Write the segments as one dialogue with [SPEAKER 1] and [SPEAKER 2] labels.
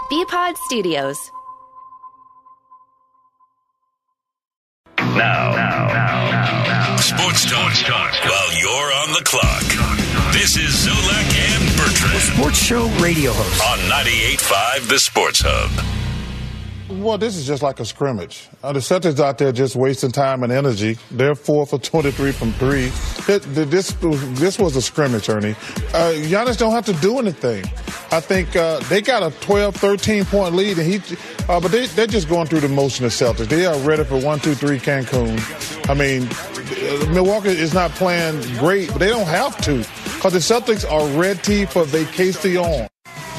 [SPEAKER 1] BPod Studios.
[SPEAKER 2] Now. Sports talk while you're on the clock. This is Zolak and Bertrand.
[SPEAKER 3] The Sports Show radio host.
[SPEAKER 2] On 98.5 The Sports Hub.
[SPEAKER 4] Well, this is just like a scrimmage. The Celtics out there just wasting time and energy. They're 4 for 23 from 3. This was a scrimmage, Ernie. Giannis don't have to do anything. I think they got a 12, 13-point lead, and but they're just going through the motion of Celtics. They are ready for 1-2-3 Cancun. I mean, Milwaukee is not playing great, but they don't have to because the Celtics are ready for vacation.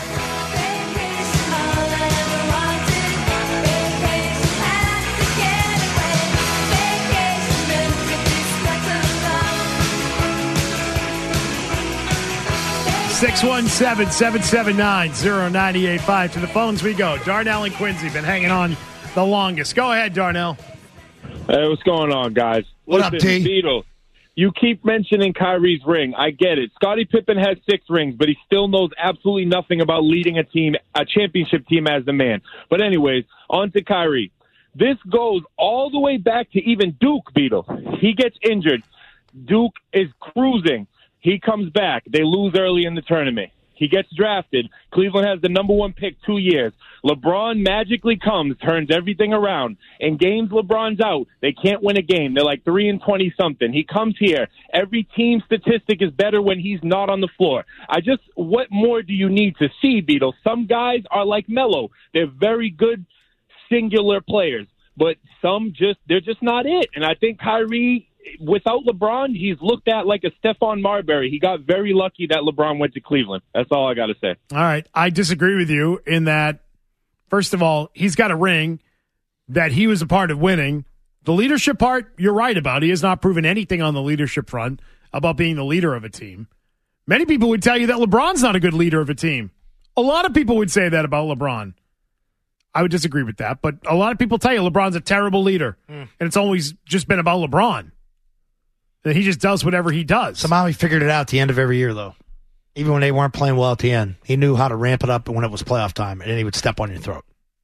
[SPEAKER 5] 617-779-0985. To the phones we go. Darnell and Quincy been hanging on the longest. Go ahead, Darnell.
[SPEAKER 6] Hey, what's going on, guys?
[SPEAKER 3] What up, T?
[SPEAKER 6] Beetle, you keep mentioning Kyrie's ring. I get it. Scottie Pippen has 6 rings, but he still knows absolutely nothing about leading a team, a championship team as the man. But anyways, on to Kyrie. This goes all the way back to even Duke, Beetle. He gets injured. Duke is cruising. He comes back. They lose early in the tournament. He gets drafted. Cleveland has the number 1 pick 2 years. LeBron magically comes, turns everything around. In games LeBron's out, they can't win a game. They're like 3-20-something. He comes here. Every team statistic is better when he's not on the floor. What more do you need to see, Beatles? Some guys are like Melo. They're very good singular players, but they're just not it. And I think Kyrie, without LeBron, he's looked at like a Stephon Marbury. He got very lucky that LeBron went to Cleveland. That's all I got to say.
[SPEAKER 5] All right. I disagree with you in that, first of all, he's got a ring that he was a part of winning. The leadership part, you're right about. He has not proven anything on the leadership front about being the leader of a team. Many people would tell you that LeBron's not a good leader of a team. A lot of people would say that about LeBron. I would disagree with that, but a lot of people tell you LeBron's a terrible leader, and it's always just been about LeBron. That he just does whatever he does.
[SPEAKER 3] Somehow he figured it out at the end of every year, though. Even when they weren't playing well at the end, he knew how to ramp it up when it was playoff time, and then he would step on your throat.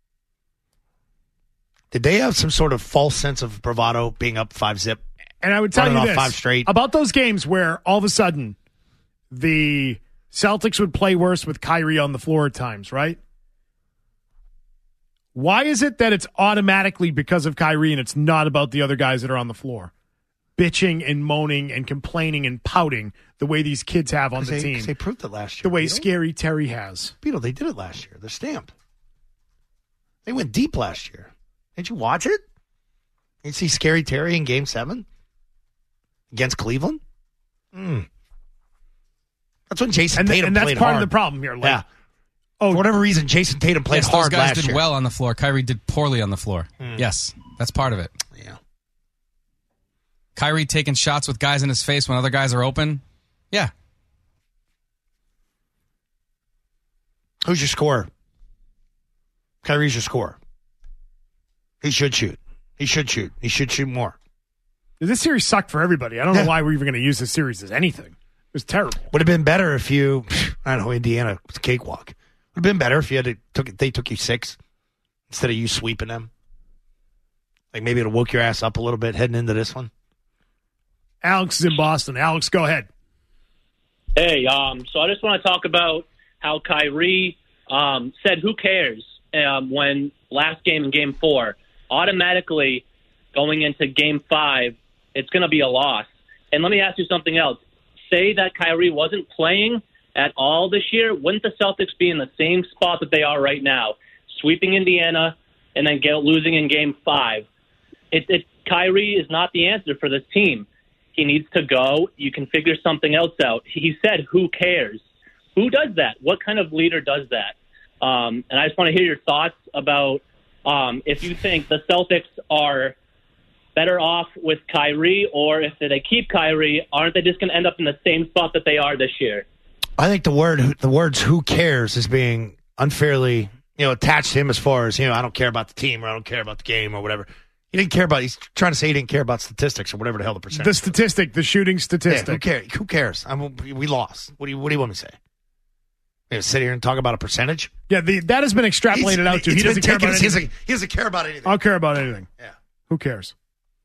[SPEAKER 3] Did they have some sort of false sense of bravado being up 5-zip?
[SPEAKER 5] And I would tell you this
[SPEAKER 3] 5 straight
[SPEAKER 5] about those games where all of a sudden the Celtics would play worse with Kyrie on the floor at times, right? Why is it that it's automatically because of Kyrie and it's not about the other guys that are on the floor? Bitching and moaning and complaining and pouting the way these kids have on the team.
[SPEAKER 3] They proved it last year.
[SPEAKER 5] The way Scary Terry has.
[SPEAKER 3] Beetle, they did it last year. They're stamped. They went deep last year. Did you watch it? You see Scary Terry in Game 7 against Cleveland? That's when Jason Tatum played hard.
[SPEAKER 5] And that's part of the problem here.
[SPEAKER 3] Yeah. For whatever reason, Jason Tatum played hard last year.
[SPEAKER 7] Those guys did well on the floor. Kyrie did poorly on the floor. Yes, that's part of it.
[SPEAKER 3] Yeah.
[SPEAKER 7] Kyrie taking shots with guys in his face when other guys are open. Yeah.
[SPEAKER 3] Who's your scorer? Kyrie's your scorer. He should shoot. He should shoot. He should shoot more.
[SPEAKER 5] This series sucked for everybody. I don't know why we're even going to use this series as anything. It was terrible.
[SPEAKER 3] Would have been better if you, I don't know, Indiana was a cakewalk. Would have been better if they took you 6 instead of you sweeping them. Like maybe it'll woke your ass up a little bit heading into this one.
[SPEAKER 5] Alex is in Boston. Alex, go ahead.
[SPEAKER 8] Hey, so I just want to talk about how Kyrie said, who cares, when last game in Game 4, automatically going into Game 5, it's going to be a loss. And let me ask you something else. Say that Kyrie wasn't playing at all this year, wouldn't the Celtics be in the same spot that they are right now, sweeping Indiana and then losing in Game 5? Kyrie is not the answer for this team. He needs to go. You can figure something else out. He said, who cares? Who does that? What kind of leader does that? And I just want to hear your thoughts about if you think the Celtics are better off with Kyrie, or if they keep Kyrie, aren't they just going to end up in the same spot that they are this year?
[SPEAKER 3] I think the words "who cares" is being unfairly, attached to him as far as, I don't care about the team or I don't care about the game or whatever. He didn't care about. He's trying to say he didn't care about statistics or whatever the hell the percentage.
[SPEAKER 5] The statistic, the shooting statistic.
[SPEAKER 3] Yeah, who cares? We lost. What do you want me to say? You know, sit here and talk about a percentage.
[SPEAKER 5] Yeah, that has been extrapolated out too. He doesn't care about anything.
[SPEAKER 3] He doesn't care about anything.
[SPEAKER 5] I don't care about anything.
[SPEAKER 3] Yeah.
[SPEAKER 5] Who cares?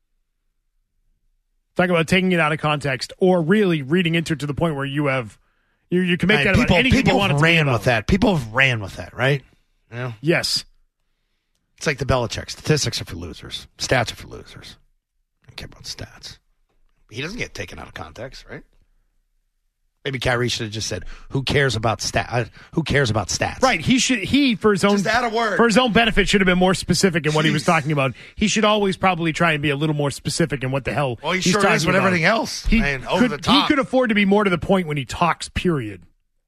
[SPEAKER 5] Talk about taking it out of context or really reading into it to the point where you can make that about anything you want to
[SPEAKER 3] ran with that. People have ran with that, right? You know?
[SPEAKER 5] Yes.
[SPEAKER 3] It's like the Belichick. Statistics are for losers. Stats are for losers. I don't care about stats. He doesn't get taken out of context, right? Maybe Kyrie should have just said, "Who cares about stats? Who cares about stats?"
[SPEAKER 5] Right. He for his own
[SPEAKER 3] just add a word.
[SPEAKER 5] For his own benefit should have been more specific in what he was talking about. He should always probably try and be a little more specific in what the hell.
[SPEAKER 3] Well, he
[SPEAKER 5] he's
[SPEAKER 3] sure
[SPEAKER 5] talking
[SPEAKER 3] is with
[SPEAKER 5] about.
[SPEAKER 3] everything else. Over the top.
[SPEAKER 5] He could afford to be more to the point when he talks. Period.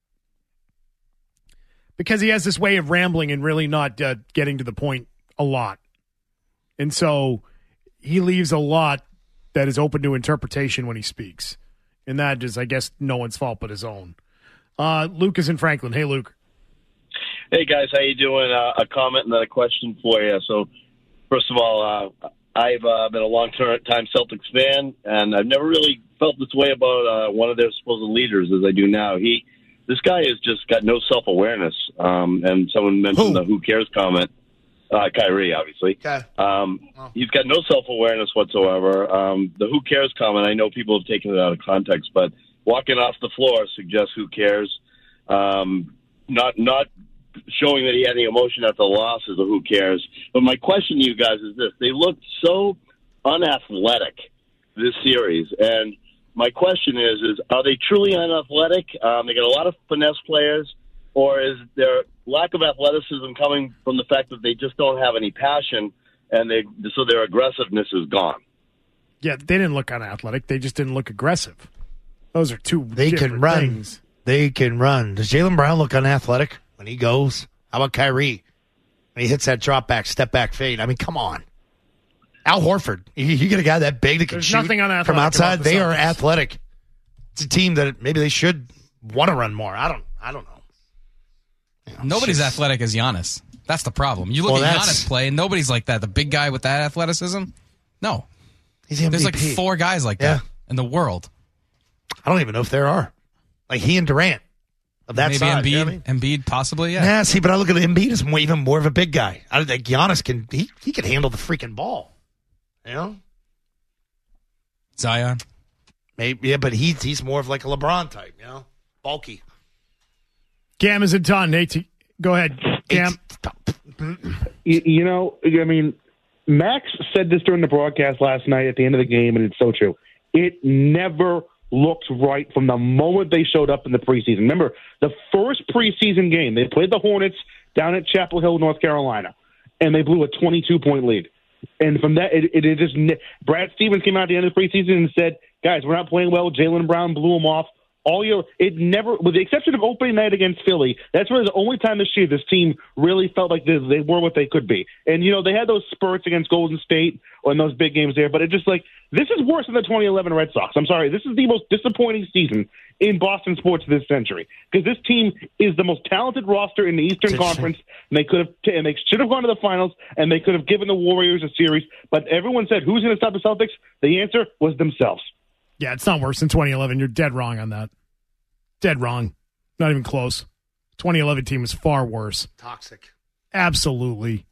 [SPEAKER 5] Because he has this way of rambling and really not getting to the point a lot, and so he leaves a lot that is open to interpretation when he speaks. And that is, I guess, no one's fault but his own. Luke is in Franklin. Hey, Luke.
[SPEAKER 1] Hey, guys. How you doing? A comment and then a question for you. So, first of all, I've been a long-time Celtics fan, and I've never really felt this way about one of their supposed leaders as I do now. This guy has just got no self-awareness. And someone mentioned the who cares comment. Kyrie, obviously.
[SPEAKER 3] Okay.
[SPEAKER 1] He's got no self-awareness whatsoever. The who cares comment, I know people have taken it out of context, but walking off the floor suggests who cares. Not showing that he had any emotion at the loss is a who cares. But my question to you guys is this. They looked so unathletic this series, and my question is are they truly unathletic? They got a lot of finesse players, or is their lack of athleticism coming from the fact that they just don't have any passion, and so their aggressiveness is gone?
[SPEAKER 5] Yeah, they didn't look unathletic. They just didn't look aggressive. Those are two
[SPEAKER 3] They
[SPEAKER 5] different
[SPEAKER 3] can run.
[SPEAKER 5] things.
[SPEAKER 3] They can run. Does Jaylen Brown look unathletic when he goes? How about Kyrie? When he hits that drop back, step back fade. I mean, come on. Al Horford. You get a guy that big that can
[SPEAKER 5] There's
[SPEAKER 3] shoot
[SPEAKER 5] nothing unathletic
[SPEAKER 3] from outside.
[SPEAKER 5] about the
[SPEAKER 3] They are
[SPEAKER 5] Celtics.
[SPEAKER 3] athletic. It's a team that maybe they should want to run more. I don't know. You know,
[SPEAKER 7] Nobody's athletic as Giannis. That's the problem. You look at Giannis play, and nobody's like that. The big guy with that athleticism? No.
[SPEAKER 3] He's MVP.
[SPEAKER 7] There's like 4 guys like that in the world.
[SPEAKER 3] I don't even know if there are. Like he and Durant of that
[SPEAKER 7] Maybe
[SPEAKER 3] size.
[SPEAKER 7] Embiid,
[SPEAKER 3] You know what I mean?
[SPEAKER 7] Embiid possibly, yeah.
[SPEAKER 3] Nah, see, but I look at Embiid as even more of a big guy. I don't think Giannis can. He can handle the freaking ball. You know,
[SPEAKER 7] Zion.
[SPEAKER 3] maybe, yeah, but he's more of like a LeBron type. You know, bulky.
[SPEAKER 5] Cam is in town. Nate, go ahead. Cam.
[SPEAKER 9] You know, I mean, Max said this during the broadcast last night at the end of the game, and it's so true. It never looked right from the moment they showed up in the preseason. Remember, the first preseason game, they played the Hornets down at Chapel Hill, North Carolina, and they blew a 22-point lead. And from that, it just Brad Stevens came out at the end of the preseason and said, guys, we're not playing well. Jaylen Brown blew them off. It never, with the exception of opening night against Philly, that's really the only time this year this team really felt like they were what they could be. And, you know, they had those spurts against Golden State or in those big games there, but it just like, this is worse than the 2011 Red Sox. I'm sorry. This is the most disappointing season in Boston sports this century because this team is the most talented roster in the Eastern Conference, and they should have gone to the finals, and they could have given the Warriors a series, but everyone said, who's going to stop the Celtics? The answer was themselves.
[SPEAKER 5] Yeah, it's not worse than 2011. You're dead wrong on that. Dead wrong. Not even close. 2011 team is far worse.
[SPEAKER 3] Toxic.
[SPEAKER 5] Absolutely.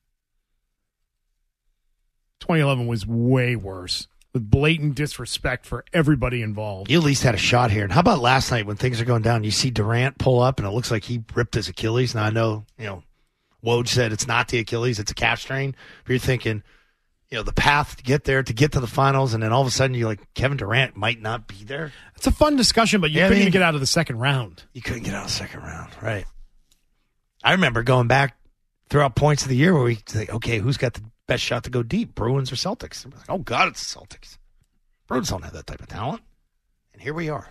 [SPEAKER 5] 2011 was way worse with blatant disrespect for everybody involved.
[SPEAKER 3] You at least had a shot here. And how about last night when things are going down? You see Durant pull up, and it looks like he ripped his Achilles. Now, I know, Woj said it's not the Achilles, it's a calf strain. But you're thinking, the path to get there, to get to the finals, and then all of a sudden you're like, Kevin Durant might not be there.
[SPEAKER 5] It's a fun discussion, but you couldn't even get out of the second round.
[SPEAKER 3] You couldn't get out of the second round, right. I remember going back throughout points of the year where we say, okay, who's got the best shot to go deep, Bruins or Celtics? Like, oh, God, it's the Celtics. Bruins don't have that type of talent. And here we are.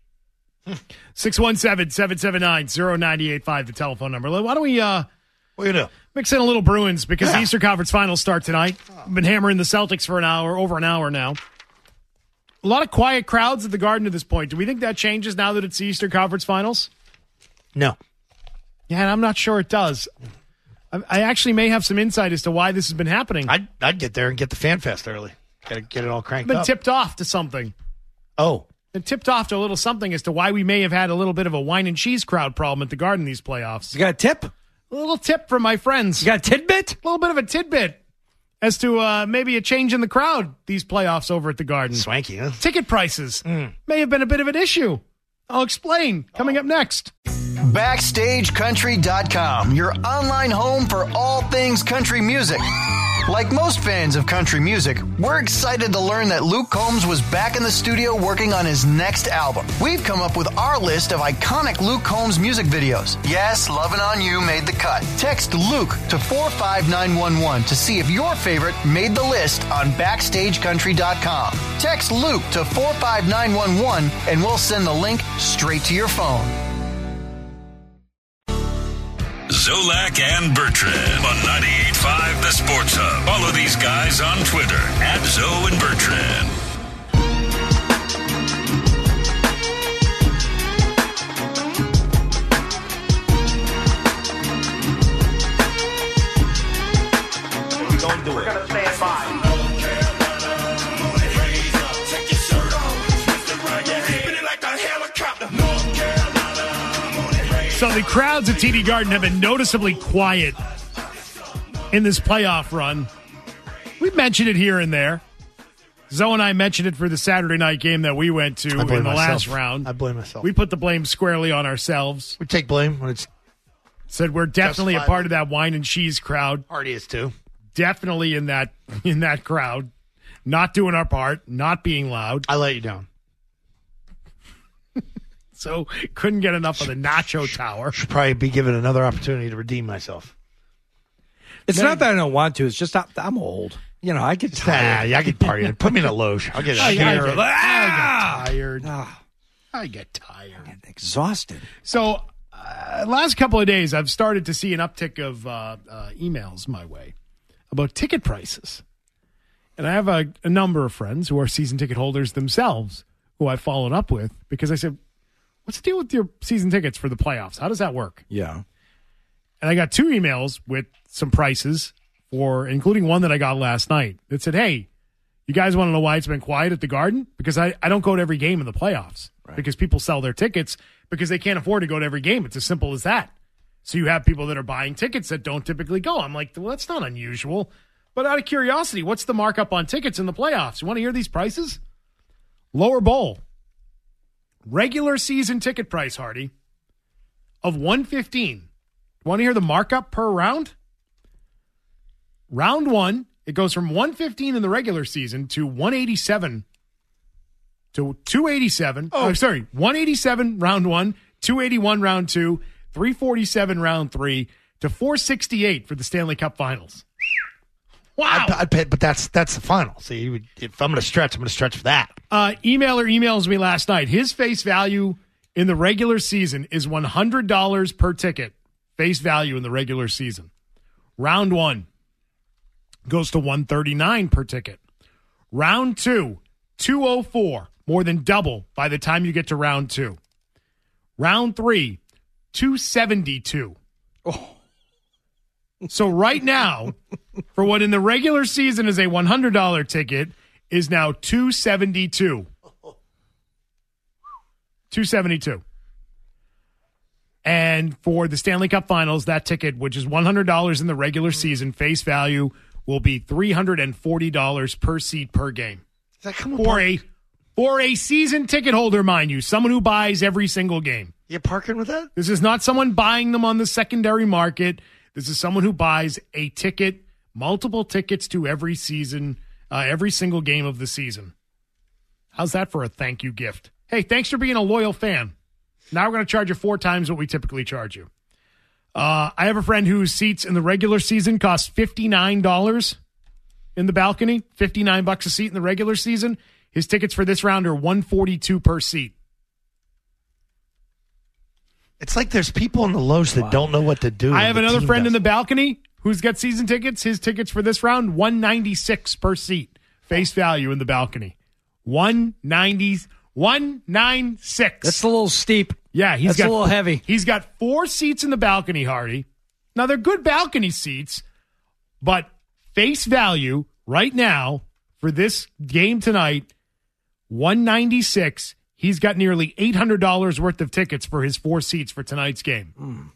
[SPEAKER 5] 617-779-0985, the telephone number. Why don't we
[SPEAKER 3] what are you going to do?
[SPEAKER 5] Mix in a little Bruins because the Eastern Conference Finals start tonight. We've been hammering the Celtics for over an hour now. A lot of quiet crowds at the Garden at this point. Do we think that changes now that it's the Eastern Conference Finals?
[SPEAKER 3] No.
[SPEAKER 5] Yeah, and I'm not sure it does. I actually may have some insight as to why this has been happening.
[SPEAKER 3] I'd get there and get the Fan Fest early. Got to get it all cranked
[SPEAKER 5] I've been
[SPEAKER 3] up.
[SPEAKER 5] tipped off to something.
[SPEAKER 3] Oh.
[SPEAKER 5] and tipped off to a little something as to why we may have had a little bit of a wine and cheese crowd problem at the Garden these playoffs.
[SPEAKER 3] You got a tip?
[SPEAKER 5] A little tip from my friends.
[SPEAKER 3] You got a tidbit?
[SPEAKER 5] A little bit of a tidbit as to maybe a change in the crowd these playoffs over at the Garden.
[SPEAKER 3] Swanky, huh?
[SPEAKER 5] Ticket prices may have been a bit of an issue. I'll explain. Coming up next.
[SPEAKER 10] BackstageCountry.com, your online home for all things country music. Like most fans of country music, we're excited to learn that Luke Combs was back in the studio working on his next album. We've come up with our list of iconic Luke Combs music videos. Yes, Lovin' On You made the cut. Text Luke to 45911 to see if your favorite made the list on BackstageCountry.com. Text Luke to 45911 and we'll send the link straight to your phone.
[SPEAKER 2] Zolak and Bertrand on 98.5 The Sports Hub. Follow these guys on Twitter at Zo and Bertrand.
[SPEAKER 11] We're going to do it. We're going to stand by.
[SPEAKER 5] So the crowds at TD Garden have been noticeably quiet in this playoff run. We've mentioned it here and there. Zoe and I mentioned it for the Saturday night game that we went to in the last round.
[SPEAKER 3] I blame myself.
[SPEAKER 5] We put the blame squarely on ourselves.
[SPEAKER 3] We take blame when it's
[SPEAKER 5] said we're definitely a part of that wine and cheese crowd.
[SPEAKER 3] Hardy is too.
[SPEAKER 5] Definitely in that crowd. Not doing our part, not being loud.
[SPEAKER 3] I let you down.
[SPEAKER 5] So couldn't get enough of the nacho tower.
[SPEAKER 3] Should probably be given another opportunity to redeem myself.
[SPEAKER 12] It's not that I don't want to. It's just I'm old. You know, I get tired.
[SPEAKER 3] I get partying. Put me in a loge. I'll get tired.
[SPEAKER 5] I get tired.
[SPEAKER 12] I get exhausted.
[SPEAKER 5] So last couple of days, I've started to see an uptick of emails my way about ticket prices. And I have a number of friends who are season ticket holders themselves who I followed up with because I said, what's the deal with your season tickets for the playoffs? How does that work?
[SPEAKER 12] Yeah.
[SPEAKER 5] And I got 2 emails with some prices including one that I got last night that said, hey, you guys want to know why it's been quiet at the Garden? Because I don't go to every game in the playoffs because people sell their tickets because they can't afford to go to every game. It's as simple as that. So you have people that are buying tickets that don't typically go. I'm like, well, that's not unusual. But out of curiosity, what's the markup on tickets in the playoffs? You want to hear these prices? Lower bowl. Regular season ticket price, Hardy, of $115. Want to hear the markup per round? Round 1, it goes from $115 in the regular season to $187 to $287. Oh, sorry, $187 round 1, $281 round 2, $347 round 3 to $468 for the Stanley Cup Finals. Wow.
[SPEAKER 3] I'd pay, but that's the final. See, if I'm going to stretch, I'm going to stretch for that.
[SPEAKER 5] Emailer emails me last night. His face value in the regular season is $100 per ticket. Face value in the regular season. Round 1 goes to $139 per ticket. Round 2, $204, more than double by the time you get to round 2. Round 3, $272. Oh. So right now, for what in the regular season is a $100 ticket, is now $272. $272. And for the Stanley Cup Finals, that ticket, which is $100 in the regular season, face value will be $340 per seat per game.
[SPEAKER 3] Does that come
[SPEAKER 5] for a season ticket holder, mind you, someone who buys every single game.
[SPEAKER 3] You parking with that?
[SPEAKER 5] This is not someone buying them on the secondary market. This is someone who buys a ticket, multiple tickets to every season, every single game of the season. How's that for a thank you gift? Hey, thanks for being a loyal fan. Now we're going to charge you 4 times what we typically charge you. I have a friend whose seats in the regular season cost $59 in the balcony, $59 a seat in the regular season. His tickets for this round are $142 per seat.
[SPEAKER 3] It's like there's people in the loge that don't know what to do.
[SPEAKER 5] I have another friend in the balcony who's got season tickets. His tickets for this round, $196 per seat. Face value in the balcony. $196.
[SPEAKER 12] That's a little steep.
[SPEAKER 5] Yeah,
[SPEAKER 12] that's a little heavy.
[SPEAKER 5] He's got 4 seats in the balcony, Hardy. Now, they're good balcony seats, but face value right now for this game tonight, $196. He's got nearly $800 worth of tickets for his 4 seats for tonight's game.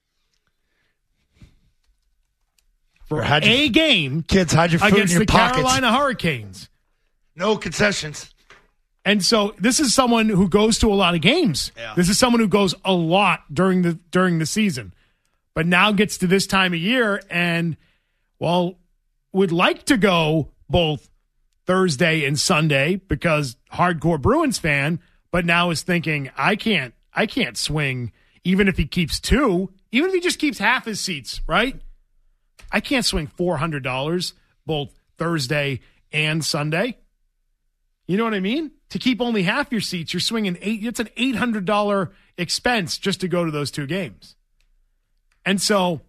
[SPEAKER 5] For a game,
[SPEAKER 3] kids, hide your food
[SPEAKER 5] against
[SPEAKER 3] in your
[SPEAKER 5] the
[SPEAKER 3] pockets.
[SPEAKER 5] Carolina Hurricanes.
[SPEAKER 3] No concessions.
[SPEAKER 5] And so this is someone who goes to a lot of games.
[SPEAKER 3] Yeah.
[SPEAKER 5] This is someone who goes a lot during the season, but now gets to this time of year and, well, would like to go both Thursday and Sunday because hardcore Bruins fan, but now is thinking, I can't swing even if he keeps 2, even if he just keeps half his seats, right? I can't swing $400 both Thursday and Sunday. You know what I mean? To keep only half your seats, you're swinging it's an $800 expense just to go to those 2 games. And so,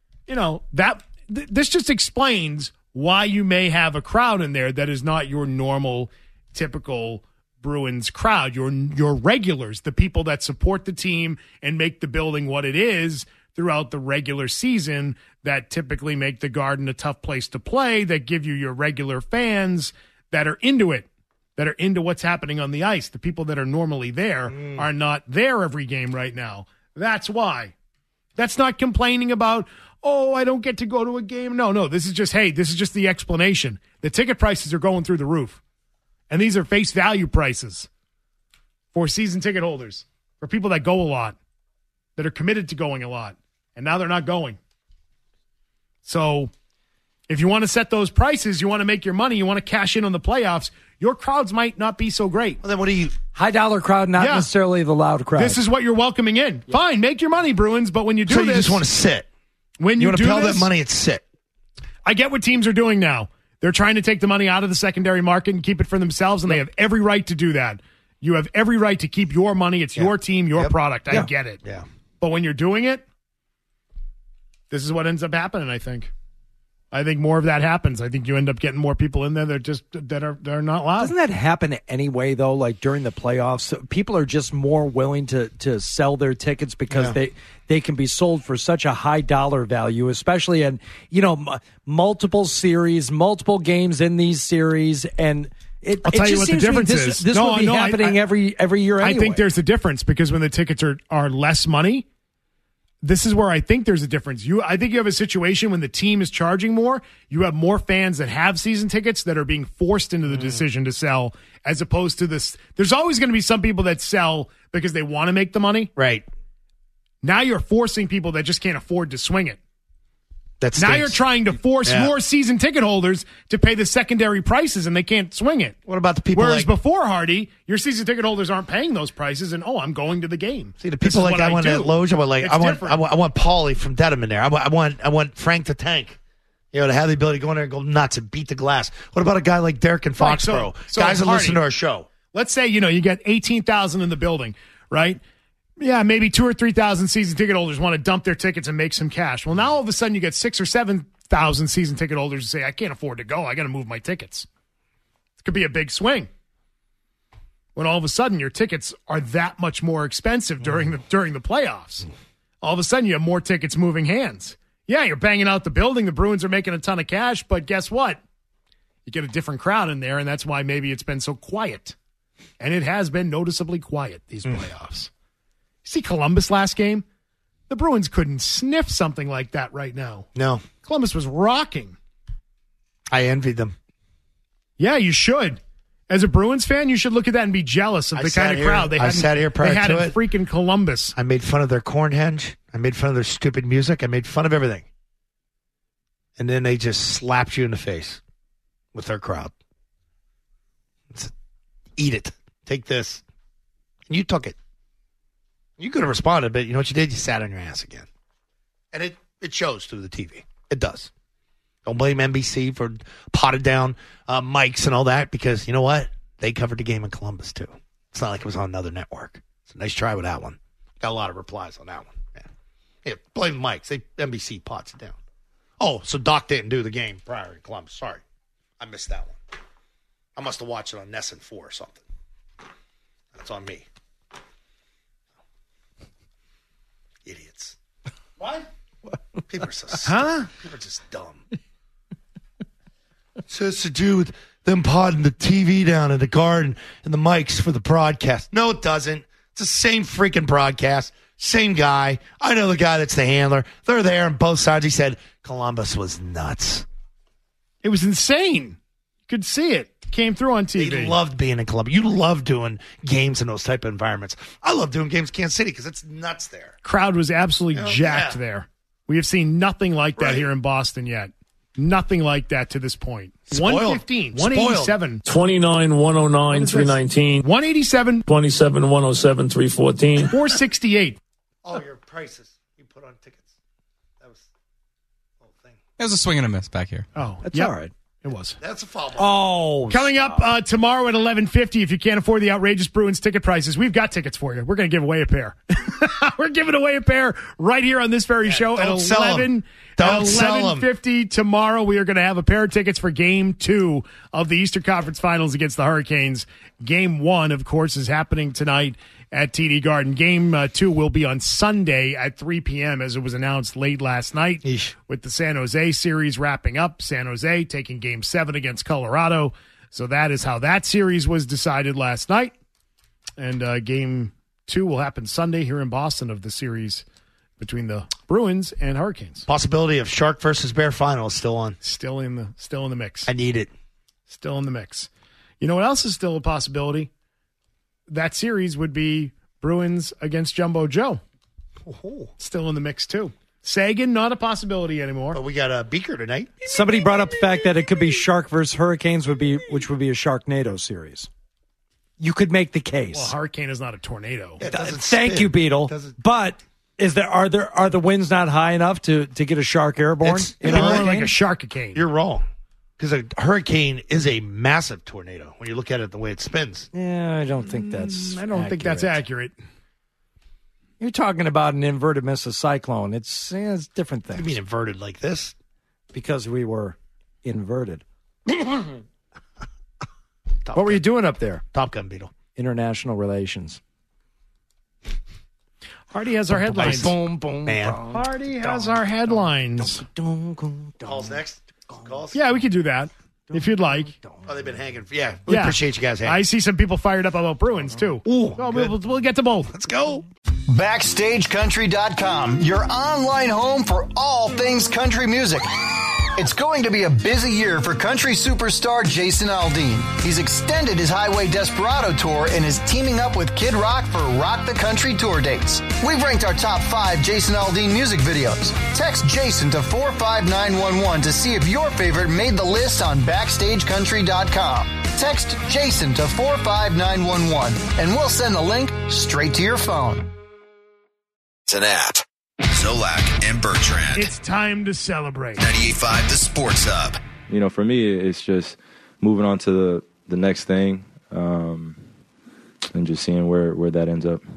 [SPEAKER 5] this just explains why you may have a crowd in there that is not your normal, typical Bruins crowd, your regulars, the people that support the team and make the building what it is throughout the regular season, that typically make the Garden a tough place to play, that give you your regular fans that are into it, that are into what's happening on the ice. The people that are normally there are not there every game right now. That's why. That's not complaining about, I don't get to go to a game. No, this is just the explanation. The ticket prices are going through the roof. And these are face value prices for season ticket holders, for people that go a lot, that are committed to going a lot. And now they're not going. So if you want to set those prices, you want to make your money, you want to cash in on the playoffs, your crowds might not be so great.
[SPEAKER 3] Well, then what do you...
[SPEAKER 12] High dollar crowd, not necessarily the loud crowd.
[SPEAKER 5] This is what you're welcoming in. Yeah. Fine, make your money, Bruins, but when you do
[SPEAKER 3] you just want to sit.
[SPEAKER 5] When you
[SPEAKER 3] want
[SPEAKER 5] do
[SPEAKER 3] to pay all
[SPEAKER 5] this,
[SPEAKER 3] that money and sit.
[SPEAKER 5] I get what teams are doing now. They're trying to take the money out of the secondary market and keep it for themselves, and they have every right to do that. You have every right to keep your money. It's your team, your product. I get it.
[SPEAKER 3] Yeah.
[SPEAKER 5] But when you're doing it, this is what ends up happening, I think. I think more of that happens. I think you end up getting more people in there that are not loud.
[SPEAKER 12] Doesn't that happen anyway, though? Like during the playoffs, people are just more willing to sell their tickets because they can be sold for such a high dollar value, especially in multiple series, multiple games in these series, and
[SPEAKER 5] I'll tell you what the difference is.
[SPEAKER 12] This will be happening every year. Anyway.
[SPEAKER 5] I think there's a difference because when the tickets are less money. This is where I think there's a difference. I think you have a situation when the team is charging more. You have more fans that have season tickets that are being forced into the decision to sell, as opposed to this. There's always going to be some people that sell because they want to make the money.
[SPEAKER 3] Right.
[SPEAKER 5] Now you're forcing people that just can't afford to swing it.
[SPEAKER 3] That's
[SPEAKER 5] now you're trying to force more season ticket holders to pay the secondary prices, and they can't swing it.
[SPEAKER 3] What about the people?
[SPEAKER 5] Whereas before, Hardy, your season ticket holders aren't paying those prices, and I'm going to the game.
[SPEAKER 3] See, the people I want at Loge, I want Paulie from Dedham in there. I want Frank the Tank, to have the ability to go in there and go nuts and beat the glass. What about a guy like Derek in Foxborough?
[SPEAKER 5] So
[SPEAKER 3] guys that listen to our show.
[SPEAKER 5] Let's say you get 18,000 in the building, right? Yeah, maybe 2,000 or 3,000 season ticket holders want to dump their tickets and make some cash. Well, now all of a sudden you get 6,000 or 7,000 season ticket holders who say, I can't afford to go. I got to move my tickets. It could be a big swing. When all of a sudden your tickets are that much more expensive during the playoffs. All of a sudden you have more tickets moving hands. Yeah, you're banging out the building. The Bruins are making a ton of cash, but guess what? You get a different crowd in there, and that's why maybe it's been so quiet. And it has been noticeably quiet these playoffs. See Columbus last game? The Bruins couldn't sniff something like that right now.
[SPEAKER 3] No.
[SPEAKER 5] Columbus was rocking.
[SPEAKER 3] I envied them.
[SPEAKER 5] Yeah, you should. As a Bruins fan, you should look at that and be jealous of the kind of crowd they had.
[SPEAKER 3] I sat here prior to it.
[SPEAKER 5] Freaking Columbus.
[SPEAKER 3] I made fun of their cornhenge. I made fun of their stupid music. I made fun of everything. And then they just slapped you in the face with their crowd. Eat it. Take this. And you took it. You could have responded, but you know what you did? You sat on your ass again. And it shows through the TV. It does. Don't blame NBC for potted down mics and all that, because you know what? They covered the game in Columbus, too. It's not like it was on another network. It's a nice try with that one. Got a lot of replies on that one. Yeah, blame the mics. NBC pots it down. Oh, so Doc didn't do the game prior in Columbus. Sorry. I missed that one. I must have watched it on Nesson 4 or something. That's on me. Idiots.
[SPEAKER 5] What?
[SPEAKER 3] People are so stupid. People are just dumb. So it's to do with them podding the TV down in the garden and the mics for the broadcast. No, it doesn't. It's the same freaking broadcast. Same guy. I know the guy that's the handler. They're there on both sides. He said Columbus was nuts.
[SPEAKER 5] It was insane. You could see it. Came through on TV.
[SPEAKER 3] They loved being in Columbus. You love doing games in those type of environments. I love doing games in Kansas City because it's nuts there.
[SPEAKER 5] Crowd was absolutely jacked there. We have seen nothing like that here in Boston yet. Nothing like that to this point. 115, 187.
[SPEAKER 13] 29, 109, 319.
[SPEAKER 5] 187.
[SPEAKER 13] 27, 107, 314.
[SPEAKER 5] 468.
[SPEAKER 3] All your prices you put on tickets. That was the whole thing.
[SPEAKER 7] It was a swing and a miss back here.
[SPEAKER 5] Oh,
[SPEAKER 12] that's all right.
[SPEAKER 5] It was.
[SPEAKER 3] That's a foul ball.
[SPEAKER 12] Oh,
[SPEAKER 5] coming up tomorrow at 11:50. If you can't afford the outrageous Bruins ticket prices, we've got tickets for you. We're going to give away a pair. We're giving away a pair right here on this very show at 11:50 tomorrow. We are going to have a pair of tickets for Game 2 of the Eastern Conference Finals against the Hurricanes. Game 1, of course, is happening tonight at TD Garden. Game 2 will be on Sunday at 3 p.m. as it was announced late last night. With the San Jose series wrapping up. San Jose taking Game 7 against Colorado. So that is how that series was decided last night. And Game 2 will happen Sunday here in Boston of the series between the Bruins and Hurricanes.
[SPEAKER 3] Possibility of Shark versus Bear final is still on.
[SPEAKER 5] Still in the mix.
[SPEAKER 3] I need it.
[SPEAKER 5] Still in the mix. You know what else is still a possibility? That series would be Bruins against Jumbo Joe.
[SPEAKER 3] Oh.
[SPEAKER 5] Still in the mix, too. Sagan, not a possibility anymore.
[SPEAKER 3] But we got a Beaker tonight.
[SPEAKER 12] Somebody brought up the fact that it could be Shark versus Hurricanes, which would be a Sharknado series. You could make the case.
[SPEAKER 5] Well, Hurricane is not a tornado.
[SPEAKER 12] Thank you, Beetle. But are the winds not high enough to get a Shark airborne?
[SPEAKER 5] It's more like a Sharkicane.
[SPEAKER 3] You're wrong. Because a hurricane is a massive tornado when you look at it the way it spins.
[SPEAKER 12] Yeah, I don't think that's
[SPEAKER 5] think that's accurate.
[SPEAKER 12] You're talking about an inverted mesocyclone. It's different things.
[SPEAKER 3] You mean inverted like this?
[SPEAKER 12] Because we were inverted.
[SPEAKER 3] What
[SPEAKER 12] were you doing up there?
[SPEAKER 3] Top Gun, Beetle.
[SPEAKER 12] International relations.
[SPEAKER 5] Hardy has our headlines.
[SPEAKER 12] Boom, boom,
[SPEAKER 3] man.
[SPEAKER 5] Hardy has our headlines.
[SPEAKER 3] Calls next? Calls?
[SPEAKER 5] Yeah, we could do that if you'd like.
[SPEAKER 3] Oh, they've been hanging. Yeah, we appreciate you guys hanging.
[SPEAKER 5] I see some people fired up about Bruins, too.
[SPEAKER 3] Ooh,
[SPEAKER 5] we'll get to both.
[SPEAKER 3] Let's go.
[SPEAKER 10] BackstageCountry.com, your online home for all things country music. It's going to be a busy year for country superstar Jason Aldean. He's extended his Highway Desperado tour and is teaming up with Kid Rock for Rock the Country tour dates. We've ranked our top 5 Jason Aldean music videos. Text Jason to 45911 to see if your favorite made the list on BackstageCountry.com. Text Jason to 45911 and we'll send the link straight to your phone.
[SPEAKER 14] It's an app. Zolak and Bertrand.
[SPEAKER 5] It's time to celebrate.
[SPEAKER 14] 98.5 The Sports Hub.
[SPEAKER 15] You know, for me, it's just moving on to the next thing and just seeing where that ends up.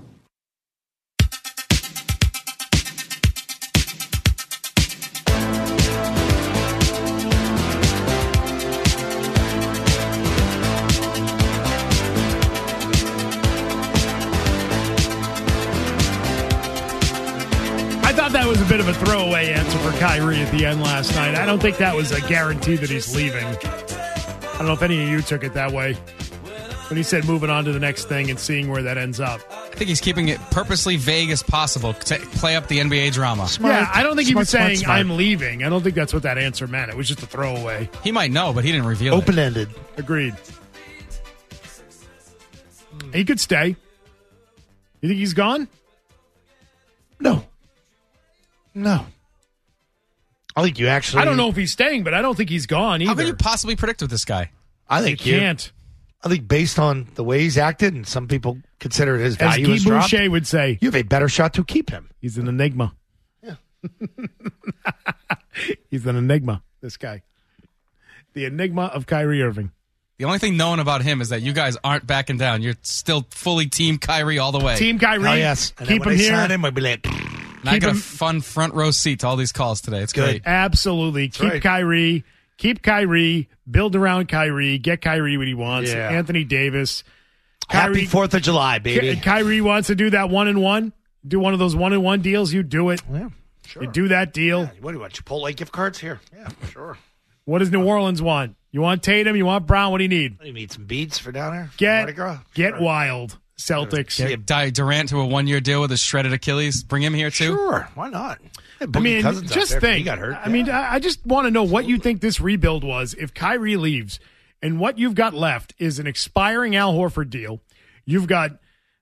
[SPEAKER 5] That was a bit of a throwaway answer for Kyrie at the end last night. I don't think that was a guarantee that he's leaving. I don't know if any of you took it that way when he said moving on to the next thing and seeing where that ends up.
[SPEAKER 7] I think he's keeping it purposely vague as possible to play up the NBA drama.
[SPEAKER 5] Yeah, I don't think he was saying, I'm leaving. I don't think that's what that answer meant. It was just a throwaway.
[SPEAKER 7] He might know, but he didn't reveal it.
[SPEAKER 3] Open-ended.
[SPEAKER 5] Agreed. He could stay. You think he's gone?
[SPEAKER 3] No. I think you actually...
[SPEAKER 5] I don't know if he's staying, but I don't think he's gone either.
[SPEAKER 7] How can you possibly predict with this guy?
[SPEAKER 3] I think
[SPEAKER 5] you can't.
[SPEAKER 3] I think based on the way he's acted, and some people consider his value
[SPEAKER 5] as
[SPEAKER 3] Guy
[SPEAKER 5] Boucher would say,
[SPEAKER 3] you have a better shot to keep him.
[SPEAKER 5] He's an enigma.
[SPEAKER 3] Yeah.
[SPEAKER 5] He's an enigma, this guy. The enigma of Kyrie Irving.
[SPEAKER 7] The only thing known about him is that you guys aren't backing down. You're still fully Team Kyrie all the way.
[SPEAKER 5] Team Kyrie.
[SPEAKER 3] Oh, yes. And
[SPEAKER 5] keep him here.
[SPEAKER 3] Sign him, I'd be like...
[SPEAKER 7] And I got a fun front row seat to all these calls today. It's great.
[SPEAKER 5] Absolutely. Keep Kyrie. Keep Kyrie. Build around Kyrie. Get Kyrie what he wants.
[SPEAKER 3] Yeah.
[SPEAKER 5] Anthony Davis.
[SPEAKER 3] Happy 4th of July, baby.
[SPEAKER 5] Kyrie wants to do that 1-and-1. Do one of those 1-and-1 deals. You do it.
[SPEAKER 3] Yeah, sure.
[SPEAKER 5] You do that deal.
[SPEAKER 3] Yeah. What do you want? Chipotle gift cards? Here. Yeah, sure.
[SPEAKER 5] What does New Orleans want? You want Tatum? You want Brown? What do you need?
[SPEAKER 3] You need some beads for down there?
[SPEAKER 5] Get wild, Celtics.
[SPEAKER 7] Get Durant to a 1-year deal with a shredded Achilles. Bring him here, too?
[SPEAKER 3] Sure. Why not?
[SPEAKER 5] I mean, just think.
[SPEAKER 3] He got hurt.
[SPEAKER 5] I mean, I just want to know what you think this rebuild was if Kyrie leaves, and what you've got left is an expiring Al Horford deal. You've got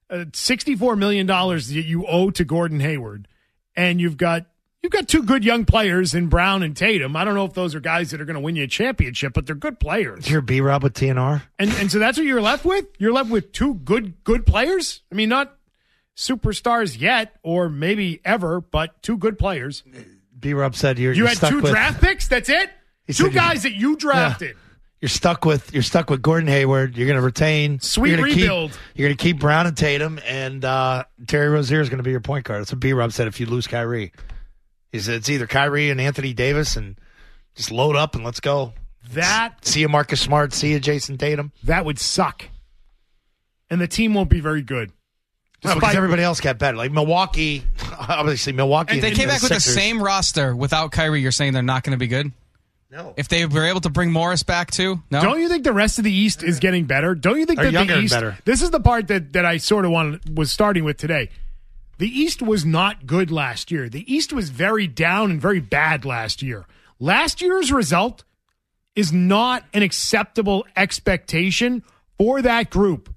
[SPEAKER 5] $64 million that you owe to Gordon Hayward, and you've got two good young players in Brown and Tatum. I don't know if those are guys that are going to win you a championship, but they're good players.
[SPEAKER 3] You're B-Rob with TNR?
[SPEAKER 5] And so that's what you're left with? You're left with two good players? I mean, not superstars yet, or maybe ever, but two good players.
[SPEAKER 3] B-Rob said you
[SPEAKER 5] had two draft picks? That's it? Two guys that you drafted.
[SPEAKER 3] Yeah. You're stuck with Gordon Hayward. You're going to retain.
[SPEAKER 5] Sweet rebuild.
[SPEAKER 3] You're going to keep Brown and Tatum, and Terry Rozier is going to be your point guard. That's what B-Rob said if you lose Kyrie. He said it's either Kyrie and Anthony Davis, and just load up and let's go. See you, Marcus Smart. See you, Jason Tatum.
[SPEAKER 5] That would suck. And the team won't be very good.
[SPEAKER 3] No, because everybody else got better. Like Milwaukee, obviously Milwaukee.
[SPEAKER 7] And they came back with the same roster without Kyrie. You're saying they're not going to be good?
[SPEAKER 3] No.
[SPEAKER 7] If they were able to bring Morris back too? No.
[SPEAKER 5] Don't you think the rest of the East is getting better? Don't you think that the East... Better. This is the part that I sort of was starting with today. The East was not good last year. The East was very down and very bad last year. Last year's result is not an acceptable expectation for that group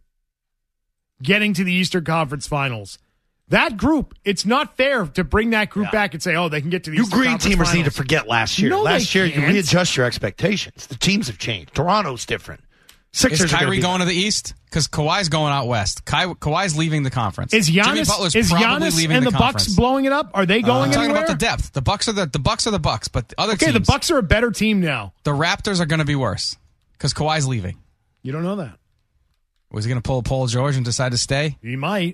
[SPEAKER 5] getting to the Eastern Conference Finals. That group, it's not fair to bring that group back and say, oh, they can get to the Eastern Conference Finals.
[SPEAKER 3] You green teamers need to forget last year.
[SPEAKER 5] No,
[SPEAKER 3] last year, you readjust your expectations. The teams have changed. Toronto's different. Sixers
[SPEAKER 7] is Kyrie going to the East? Because Kawhi's going out west. Kawhi's leaving the conference.
[SPEAKER 5] Is
[SPEAKER 7] Jimmy Butler's probably leaving
[SPEAKER 5] and the
[SPEAKER 7] conference.
[SPEAKER 5] Bucks blowing it up? Are they going anywhere?
[SPEAKER 7] I'm talking about the depth. The Bucks are the Bucks, but the other teams.
[SPEAKER 5] Okay, the Bucks are a better team now.
[SPEAKER 7] The Raptors are going to be worse because Kawhi's leaving.
[SPEAKER 5] You don't know that.
[SPEAKER 7] Was he going to pull Paul George and decide to stay?
[SPEAKER 5] He might.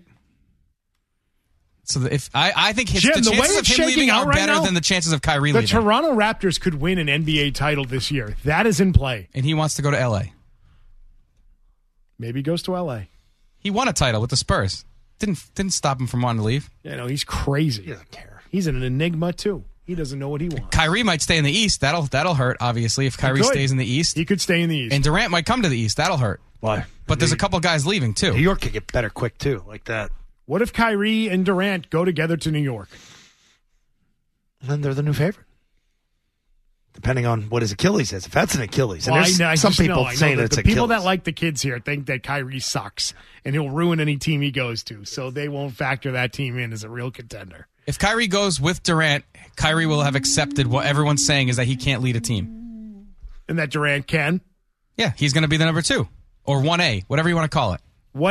[SPEAKER 7] So if I think the
[SPEAKER 5] chances
[SPEAKER 7] of him leaving are better than the chances of Kyrie leaving.
[SPEAKER 5] The Toronto Raptors could win an NBA title this year. That is in play.
[SPEAKER 7] And he wants to go to L.A.
[SPEAKER 5] Maybe he goes to L.A.
[SPEAKER 7] He won a title with the Spurs. Didn't stop him from wanting to leave.
[SPEAKER 5] Yeah, no, he's crazy.
[SPEAKER 3] He doesn't care.
[SPEAKER 5] He's an enigma too. He doesn't know what he wants.
[SPEAKER 7] Kyrie might stay in the East. That'll hurt, obviously, if Kyrie stays in the East.
[SPEAKER 5] He could stay in the East.
[SPEAKER 7] And Durant might come to the East. That'll hurt.
[SPEAKER 3] Why?
[SPEAKER 7] But there's a couple guys leaving, too.
[SPEAKER 3] New York could get better quick, too, like that.
[SPEAKER 5] What if Kyrie and Durant go together to New York?
[SPEAKER 3] Then they're the new favorite. Depending on what his Achilles is. If that's an Achilles. And there's some people saying it's
[SPEAKER 5] the
[SPEAKER 3] Achilles.
[SPEAKER 5] People that like the kids here think that Kyrie sucks and he'll ruin any team he goes to. So they won't factor that team in as a real contender.
[SPEAKER 7] If Kyrie goes with Durant, Kyrie will have accepted what everyone's saying is that he can't lead a team.
[SPEAKER 5] And that Durant can?
[SPEAKER 7] Yeah, he's going to be the number 2 or 1A, whatever you want to call it.
[SPEAKER 5] What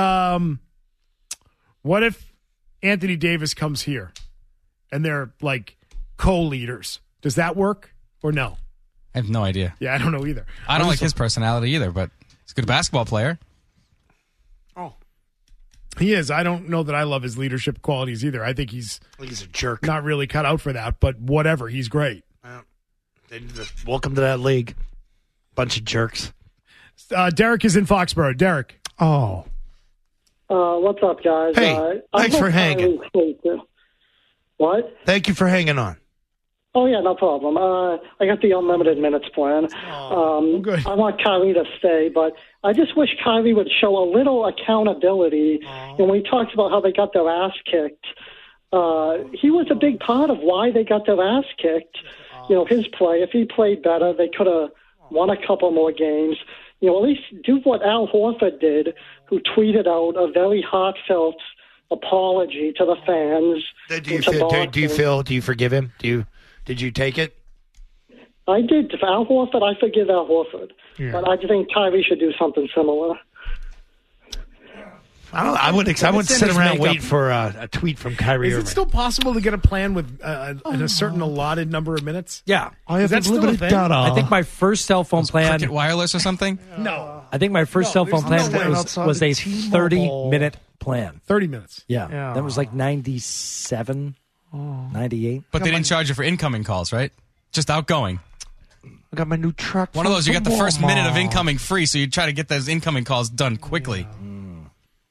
[SPEAKER 5] if Anthony Davis comes here and they're like co-leaders? Does that work or no?
[SPEAKER 7] I have no idea.
[SPEAKER 5] Yeah, I don't know either.
[SPEAKER 7] I don't like his personality either, but he's a good basketball player.
[SPEAKER 5] Oh. He is. I don't know that I love his leadership qualities either. I think he's
[SPEAKER 3] a jerk.
[SPEAKER 5] Not really cut out for that, but whatever. He's great.
[SPEAKER 3] Welcome to that league. Bunch of jerks.
[SPEAKER 5] Derek is in Foxborough. Derek.
[SPEAKER 3] Oh.
[SPEAKER 16] What's up, guys?
[SPEAKER 3] Hey, thanks for hanging.
[SPEAKER 16] What?
[SPEAKER 3] Thank you for hanging on.
[SPEAKER 16] Oh, yeah, no problem. I got the unlimited minutes plan.
[SPEAKER 5] Good.
[SPEAKER 16] I want Kyrie to stay, but I just wish Kyrie would show a little accountability. And when he talks about how they got their ass kicked, he was a big part of why they got their ass kicked. You know, his play. If he played better, they could have won a couple more games. You know, at least do what Al Horford did, who tweeted out a very heartfelt apology to the fans.
[SPEAKER 3] Do you forgive him? Did you take it?
[SPEAKER 16] I did. For Al Horford, I forgive Al Horford. Yeah. But I think Kyrie should do something similar.
[SPEAKER 3] I wouldn't sit around waiting for a tweet from Kyrie
[SPEAKER 5] Is
[SPEAKER 3] Irving.
[SPEAKER 5] it still possible to get a plan with a certain allotted number of minutes?
[SPEAKER 12] Yeah.
[SPEAKER 3] I have unlimited data.
[SPEAKER 12] I think my first cell phone plan...
[SPEAKER 7] Cricket Wireless or something?
[SPEAKER 5] No.
[SPEAKER 12] I think my first cell phone plan was a 30-minute plan.
[SPEAKER 5] 30 minutes?
[SPEAKER 12] Yeah. That was like 97, 98.
[SPEAKER 7] But they didn't charge you for incoming calls, right? Just outgoing.
[SPEAKER 3] I got my new truck.
[SPEAKER 7] One of those, you got the first minute of incoming free, so you try to get those incoming calls done quickly.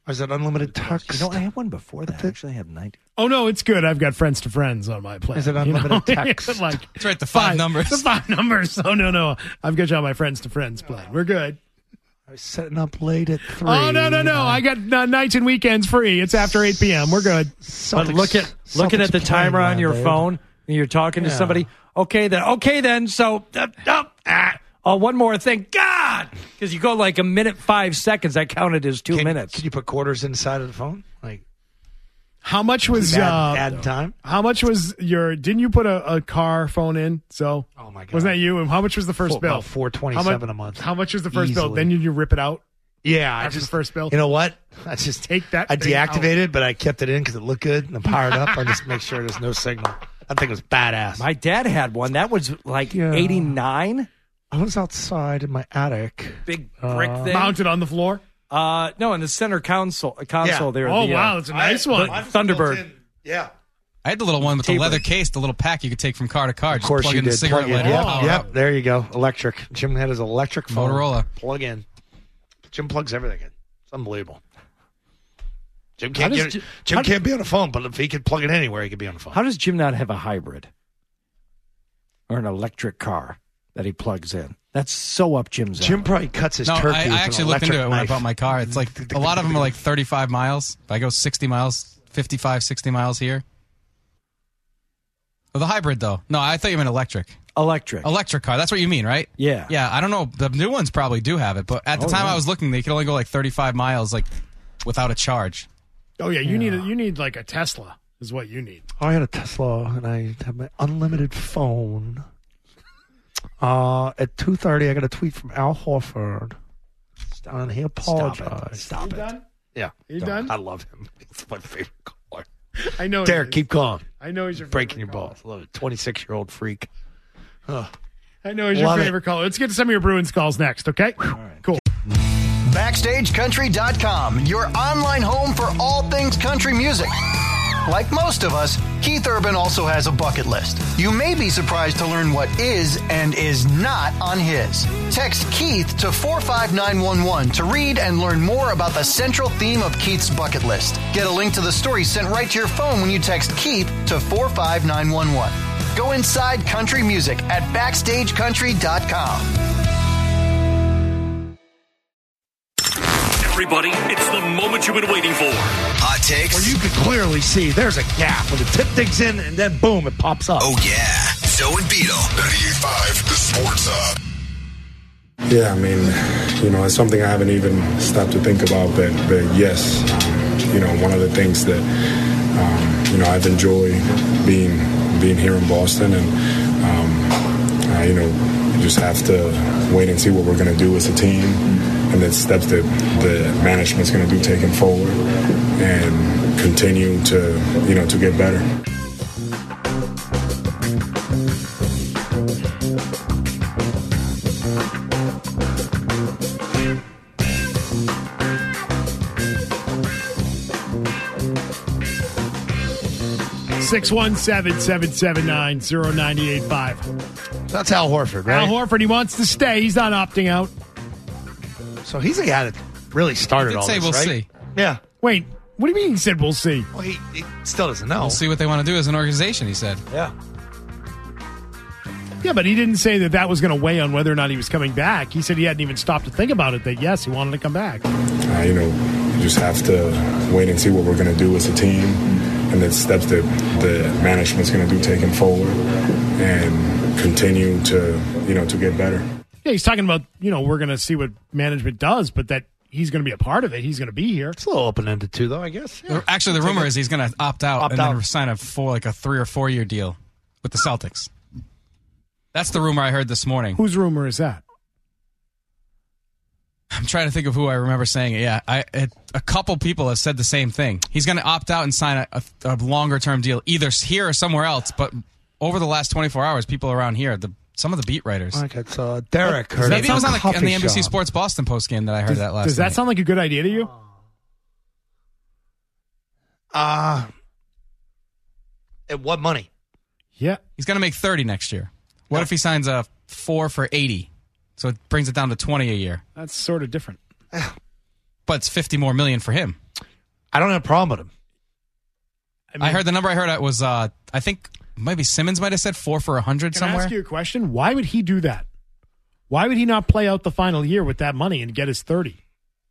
[SPEAKER 3] Or is it unlimited text?
[SPEAKER 12] I had one before that. I actually had 90.
[SPEAKER 5] Oh, no, it's good. I've got friends to friends on my plan.
[SPEAKER 3] Is it unlimited text?
[SPEAKER 5] That's
[SPEAKER 7] right, the five numbers.
[SPEAKER 5] The 5 numbers. Oh, no. I've got you on my friends to friends plan. We're good.
[SPEAKER 3] I was setting up late at 3.
[SPEAKER 5] Oh, no. I got nights and weekends free. It's after 8 p.m. We're good.
[SPEAKER 12] But looking at the timer on your phone, and you're talking to somebody. Okay, then. So, one more thing. God! Because you go like a minute 5 seconds. I counted as 2 minutes.
[SPEAKER 3] Can you put quarters inside of the phone? Like,
[SPEAKER 5] how much was
[SPEAKER 3] add time?
[SPEAKER 5] How much was didn't you put a car phone in? So,
[SPEAKER 3] oh my God.
[SPEAKER 5] Wasn't that you? And how much was the first bill?
[SPEAKER 3] About $427 a month.
[SPEAKER 5] How much was the first bill?
[SPEAKER 3] Easily.
[SPEAKER 5] Then you rip it out?
[SPEAKER 3] Yeah,
[SPEAKER 5] after the first bill.
[SPEAKER 3] You know what? I just
[SPEAKER 5] take that.
[SPEAKER 3] I deactivated it, but I kept it in because it looked good and powered up. I just make sure there's no signal. I think it was badass.
[SPEAKER 12] My dad had one. That was like 89.
[SPEAKER 3] I was outside in my attic.
[SPEAKER 12] Big brick thing.
[SPEAKER 5] Mounted on the floor?
[SPEAKER 12] No, in the center console there.
[SPEAKER 5] Oh, wow. It's a nice one.
[SPEAKER 12] Thunderbird.
[SPEAKER 3] Yeah.
[SPEAKER 7] I had the little one with the leather case, the little pack you could take from car to car.
[SPEAKER 3] Of course
[SPEAKER 7] just plug
[SPEAKER 3] you
[SPEAKER 7] in the
[SPEAKER 3] did.
[SPEAKER 7] cigarette lighter.
[SPEAKER 3] Yep. There you go. Electric. Jim had his electric phone.
[SPEAKER 7] Motorola.
[SPEAKER 3] Plug in. Jim plugs everything in. It's unbelievable. Jim can't be on the phone, but if he could plug it anywhere, he could be on the phone.
[SPEAKER 12] How does Jim not have a hybrid or an electric car that he plugs in? That's so up Jim's alley.
[SPEAKER 3] Jim probably cuts his turkey.
[SPEAKER 7] I actually looked into it when I bought my car. It's like a lot of them are like 35 miles. If I go 60 miles, 55, 60 miles here. Oh, the hybrid, though. No, I thought you meant electric. Electric car. That's what you mean, right?
[SPEAKER 12] Yeah.
[SPEAKER 7] Yeah, I don't know. The new ones probably do have it, but at the time I was looking, they could only go like 35 miles like without a charge.
[SPEAKER 5] Oh, yeah. You need like a Tesla is what you need.
[SPEAKER 3] I had a Tesla, and I have my unlimited phone. At 2:30, I got a tweet from Al Horford. And he apologized.
[SPEAKER 12] Stop it.
[SPEAKER 5] Done?
[SPEAKER 3] Yeah.
[SPEAKER 5] You done?
[SPEAKER 3] I love him. He's my favorite caller.
[SPEAKER 5] I know.
[SPEAKER 3] Derek, keep calm.
[SPEAKER 5] I know he's your
[SPEAKER 3] breaking your
[SPEAKER 5] caller.
[SPEAKER 3] balls. Love it. 26-year-old freak.
[SPEAKER 5] I know he's your favorite caller. Let's get to some of your Bruins calls next, okay? All right. Cool.
[SPEAKER 10] BackstageCountry.com, your online home for all things country music. Like most of us, Keith Urban also has a bucket list. You may be surprised to learn what is and is not on his. Text Keith to 45911 to read and learn more about the central theme of Keith's bucket list. Get a link to the story sent right to your phone when you text Keith to 45911. Go inside country music at BackstageCountry.com.
[SPEAKER 2] Everybody, it's the moment you've been waiting for.
[SPEAKER 14] Hot takes.
[SPEAKER 3] Where you can clearly see there's a gap when the tip digs in and then boom, it pops up.
[SPEAKER 14] Oh, yeah. Zoe and Beetle. 98.5, the Sports Hub.
[SPEAKER 17] Yeah, I mean, it's something I haven't even stopped to think about, but yes, one of the things that, I've enjoyed being here in Boston, and, you just have to wait and see what we're going to do as a team and the steps that the management's going to do taking forward and continue to get better.
[SPEAKER 5] Six 617-779-0985.
[SPEAKER 3] That's Al Horford, right?
[SPEAKER 5] Al Horford, he wants to stay. He's not opting out.
[SPEAKER 3] So he's the guy that really started all this,
[SPEAKER 7] we'll
[SPEAKER 3] right?
[SPEAKER 7] see.
[SPEAKER 3] Yeah.
[SPEAKER 5] Wait, what do you mean he said we'll see?
[SPEAKER 3] Well, he still doesn't know.
[SPEAKER 7] We'll see what they want to do as an organization, he said.
[SPEAKER 3] Yeah.
[SPEAKER 5] Yeah, but he didn't say that was going to weigh on whether or not he was coming back. He said he hadn't even stopped to think about it, that, yes, he wanted to come back.
[SPEAKER 17] You just have to wait and see what we're going to do as a team and the steps that the management's going to do taking forward and continue to get better.
[SPEAKER 5] Yeah, he's talking about, we're going to see what management does, but that he's going to be a part of it. He's going to be here.
[SPEAKER 3] It's a little open-ended, too, though, I guess. Yeah.
[SPEAKER 7] Actually, the rumor is he's going to opt out then sign for like a 3 or 4 year deal with the Celtics. That's the rumor I heard this morning.
[SPEAKER 5] Whose rumor is that?
[SPEAKER 7] I'm trying to think of who I remember saying it. Yeah, a couple people have said the same thing. He's going to opt out and sign a longer-term deal, either here or somewhere else. But over the last 24 hours, people around here, some of the beat writers.
[SPEAKER 3] Like it's Derek.
[SPEAKER 7] Maybe it was on the NBC Sports Boston postgame that I heard that last night.
[SPEAKER 5] Does that sound like a good idea to you?
[SPEAKER 3] At what money?
[SPEAKER 7] Yeah. He's going to make 30 next year. What if he signs a 4 for 80? So it brings it down to 20 a year.
[SPEAKER 5] That's sort of different.
[SPEAKER 7] But it's $50 more million for him.
[SPEAKER 3] I don't have a problem with him.
[SPEAKER 7] I heard the number I heard was, I think maybe Simmons might have said 4 for 100 somewhere.
[SPEAKER 5] Can I ask you a question? Why would he do that? Why would he not play out the final year with that money and get his 30?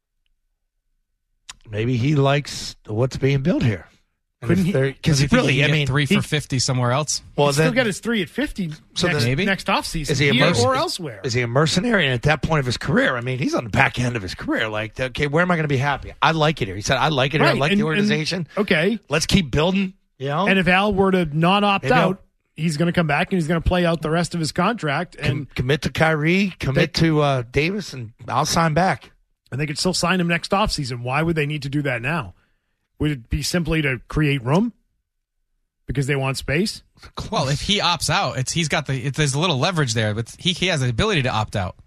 [SPEAKER 3] Maybe he likes what's being built here.
[SPEAKER 5] Couldn't he?
[SPEAKER 3] Because really, I mean,
[SPEAKER 7] 3 for 50 somewhere else.
[SPEAKER 5] Well, still get his 3 at 50 next offseason,
[SPEAKER 3] is he
[SPEAKER 5] here or elsewhere.
[SPEAKER 3] Is he a mercenary? And at that point of his career, I mean, he's on the back end of his career. Like, okay, where am I going to be happy? I like it here. He said, I like it here. I like the organization.
[SPEAKER 5] Okay.
[SPEAKER 3] Let's keep building. You know?
[SPEAKER 5] And if Al were to not opt out, he's going to come back and he's going to play out the rest of his contract. And
[SPEAKER 3] commit to Kyrie, commit to Davis, and I'll sign back.
[SPEAKER 5] And they could still sign him next offseason. Why would they need to do that now? Would it be simply to create room? Because they want space?
[SPEAKER 7] Well, if he opts out, there's a little leverage there, but he has the ability to opt out.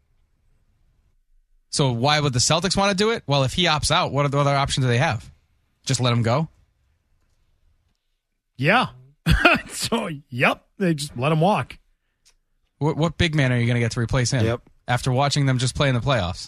[SPEAKER 7] So why would the Celtics want to do it? Well, if he opts out, what other options do they have? Just let him go?
[SPEAKER 5] Yeah. They just let him walk.
[SPEAKER 7] What big man are you going to get to replace him?
[SPEAKER 3] Yep.
[SPEAKER 7] After watching them just play in the playoffs?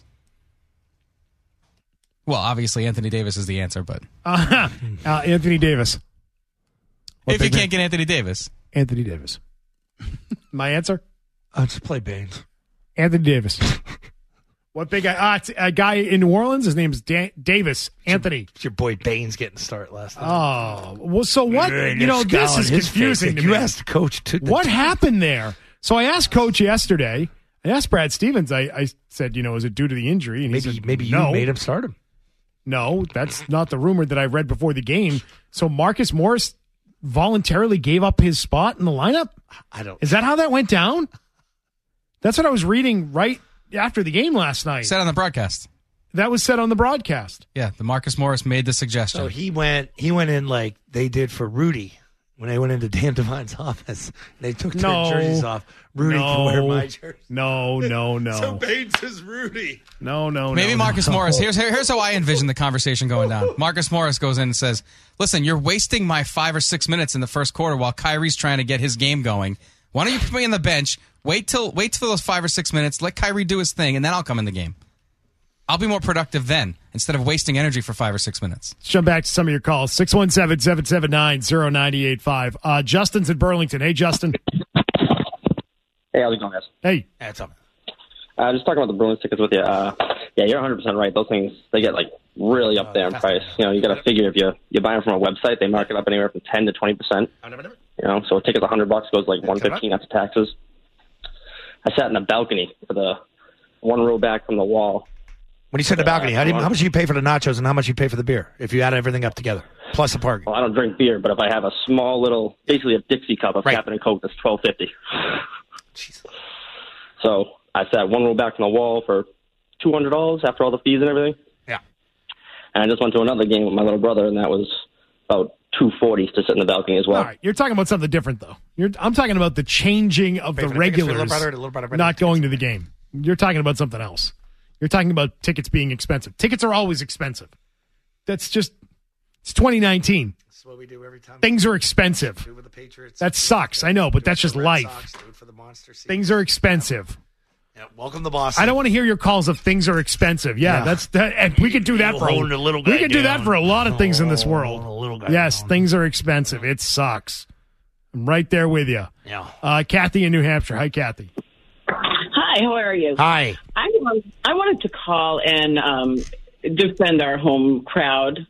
[SPEAKER 7] Well, obviously Anthony Davis is the answer, but
[SPEAKER 5] Anthony Davis.
[SPEAKER 7] If you can't get Anthony Davis.
[SPEAKER 5] Anthony Davis. My answer?
[SPEAKER 3] I'll just play Baines.
[SPEAKER 5] Anthony Davis. What big guy? It's a guy in New Orleans. His name's Davis. Anthony.
[SPEAKER 3] It's your boy Baines getting the start last night.
[SPEAKER 5] Oh. Well, so what? This is confusing to me.
[SPEAKER 3] You asked the coach.
[SPEAKER 5] What happened there? So I asked Coach yesterday. I asked Brad Stevens. I said, is it due to the injury? And he said,
[SPEAKER 3] maybe
[SPEAKER 5] no.
[SPEAKER 3] You made him start him.
[SPEAKER 5] No, that's not the rumor that I read before the game. So Marcus Morris voluntarily gave up his spot in the lineup? Is that how that went down? That's what I was reading right after the game last night.
[SPEAKER 7] Said on the broadcast.
[SPEAKER 5] That was said on the broadcast.
[SPEAKER 7] Yeah, the Marcus Morris made the suggestion.
[SPEAKER 3] So he went in like they did for Rudy when they went into Dan Devine's office. They took their jerseys off. Rudy can wear my jersey.
[SPEAKER 5] No.
[SPEAKER 3] So Baines is Rudy.
[SPEAKER 5] No.
[SPEAKER 7] Maybe Marcus Morris. Here's how I envision the conversation going down. Marcus Morris goes in and says, listen, you're wasting my 5 or 6 minutes in the first quarter while Kyrie's trying to get his game going. Why don't you put me on the bench? Wait till those 5 or 6 minutes. Let Kyrie do his thing, and then I'll come in the game. I'll be more productive then instead of wasting energy for 5 or 6 minutes.
[SPEAKER 5] Let's jump back to some of your calls. 617-779-0985. Justin's in Burlington. Hey, Justin.
[SPEAKER 18] Hey, how's it going, guys?
[SPEAKER 5] Hey.
[SPEAKER 3] That's up.
[SPEAKER 18] Just talking about the Bruins tickets with you. Yeah, you're 100% right. Those things, they get really up there in price. You got to figure if you buy them from a website, they mark it up anywhere from 10 to 20%. So a ticket $100 goes like $115 after taxes. I sat in the balcony for the one row back from the wall.
[SPEAKER 3] When you said the balcony, how much do you pay for the nachos and how much you pay for the beer if you add everything up together plus the parking?
[SPEAKER 18] Well, I don't drink beer, but if I have a small little, basically a Dixie cup of Captain Coke, that's $12.50.
[SPEAKER 3] Jesus.
[SPEAKER 18] So I sat one row back from the wall for $200 after all the fees and everything.
[SPEAKER 3] Yeah.
[SPEAKER 18] And I just went to another game with my little brother, and that was about $240 to sit in the balcony as well.
[SPEAKER 5] All right, you're talking about something different, though. I'm talking about the changing of the regulars not going to the game. You're talking about something else. You're talking about tickets being expensive. Tickets are always expensive. It's 2019.
[SPEAKER 3] That's what we do every time.
[SPEAKER 5] Things are expensive.
[SPEAKER 3] Do with the Patriots.
[SPEAKER 5] That sucks. I know, but that's just life.
[SPEAKER 3] Sox, do it for the Monster Season.
[SPEAKER 5] Things are expensive.
[SPEAKER 3] Yeah, welcome to Boston.
[SPEAKER 5] I don't want to hear your calls of things are expensive. Yeah. That's that, and we could do that for a lot of things in this world. Yes, things are expensive. It sucks. I'm right there with you.
[SPEAKER 3] Yeah.
[SPEAKER 5] Kathy in New Hampshire. Hi, Kathy.
[SPEAKER 19] Hi, how are you?
[SPEAKER 3] Hi.
[SPEAKER 19] I wanted to call and defend our home crowd.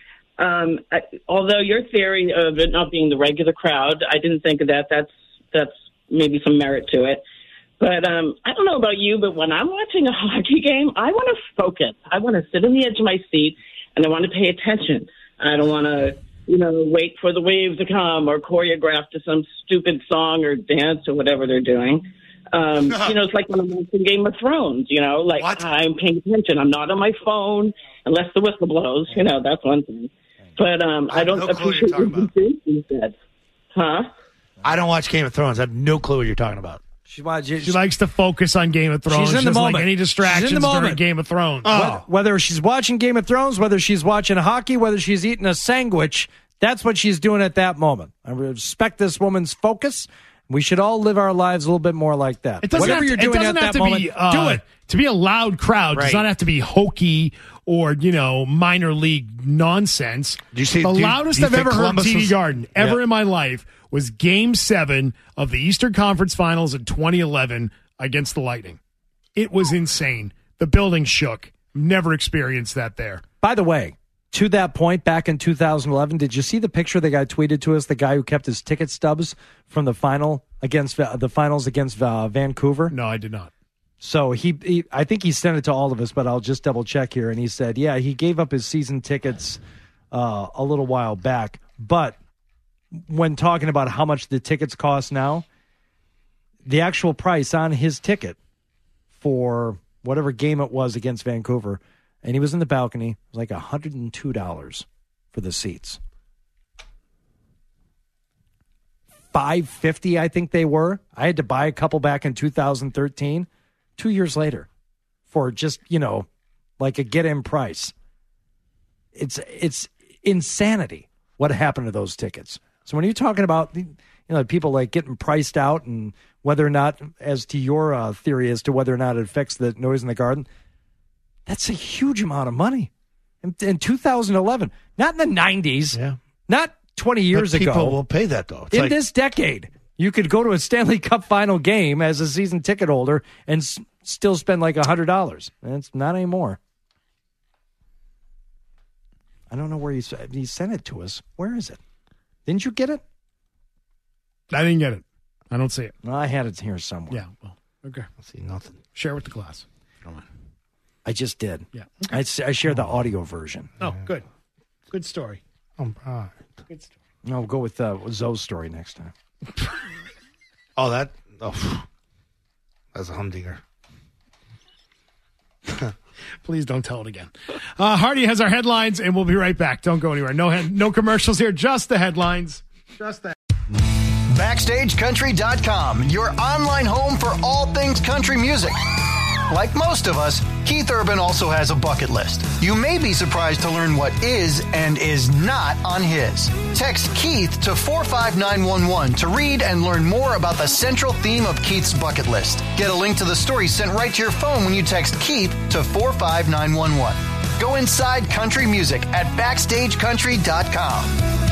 [SPEAKER 19] Although your theory of it not being the regular crowd, I didn't think of that. That's maybe some merit to it. But I don't know about you, but when I'm watching a hockey game, I want to focus. I want to sit on the edge of my seat, and I want to pay attention. I don't want to, wait for the wave to come or choreograph to some stupid song or dance or whatever they're doing. It's like when I'm watching Game of Thrones, what? I'm paying attention. I'm not on my phone unless the whistle blows. That's one thing. But I don't appreciate what you said. Huh?
[SPEAKER 3] I don't watch Game of Thrones. I have no clue what you're talking about.
[SPEAKER 5] She likes to focus on Game of Thrones.
[SPEAKER 12] She's in the moment.
[SPEAKER 5] Like any distractions during Game of Thrones.
[SPEAKER 12] Oh. Whether she's watching Game of Thrones, whether she's watching hockey, whether she's eating a sandwich, that's what she's doing at that moment. I respect this woman's focus. We should all live our lives a little bit more like that.
[SPEAKER 5] It doesn't
[SPEAKER 12] Whatever
[SPEAKER 5] have
[SPEAKER 12] you're
[SPEAKER 5] to,
[SPEAKER 12] doing
[SPEAKER 5] it doesn't
[SPEAKER 12] at
[SPEAKER 5] have
[SPEAKER 12] that
[SPEAKER 5] to
[SPEAKER 12] moment,
[SPEAKER 5] be,
[SPEAKER 12] do it.
[SPEAKER 5] To be a loud crowd does not have to be hokey or, minor league nonsense. The loudest I've ever heard TD Garden in my life was Game 7 of the Eastern Conference Finals in 2011 against the Lightning. It was insane. The building shook. Never experienced that there.
[SPEAKER 12] By the way, to that point, back in 2011, did you see the picture that got tweeted to us? The guy who kept his ticket stubs from the finals against Vancouver.
[SPEAKER 5] No, I did not.
[SPEAKER 12] So he, I think he sent it to all of us, but I'll just double check here. And he said, yeah, he gave up his season tickets a little while back, but when talking about how much the tickets cost now, the actual price on his ticket for whatever game it was against Vancouver, and he was in the balcony, it was like $102 for the seats. $550, I think they were. I had to buy a couple back in 2013, 2 years later, for just, like a get-in price. It's insanity what happened to those tickets. So when you're talking about people like getting priced out and whether or not, as to your theory as to whether or not it affects the noise in the Garden, that's a huge amount of money. In 2011, not in the 90s, not 20 years ago.
[SPEAKER 3] People will pay that, though.
[SPEAKER 12] In this decade, you could go to a Stanley Cup final game as a season ticket holder and still spend like $100. And it's not anymore. I don't know where he sent it to us. Where is it? Didn't you get it?
[SPEAKER 5] I didn't get it. I don't see it.
[SPEAKER 12] No, I had it here somewhere.
[SPEAKER 5] Yeah, well, okay.
[SPEAKER 3] I see nothing.
[SPEAKER 5] Share with the class.
[SPEAKER 12] I just did.
[SPEAKER 5] Yeah.
[SPEAKER 12] Okay. I shared the audio version.
[SPEAKER 5] Oh, good. Good story.
[SPEAKER 3] All right.
[SPEAKER 5] Good story.
[SPEAKER 12] No, we'll go with Zoe's story next time.
[SPEAKER 3] That's a humdinger.
[SPEAKER 5] Please don't tell it again. Hardy has our headlines, and we'll be right back. Don't go anywhere. No commercials here, just the headlines. Just that.
[SPEAKER 10] BackstageCountry.com, your online home for all things country music. Like most of us, Keith Urban also has a bucket list. You may be surprised to learn what is and is not on his. Text Keith to 45911 to read and learn more about the central theme of Keith's bucket list. Get a link to the story sent right to your phone when you text Keith to 45911. Go inside country music at BackstageCountry.com.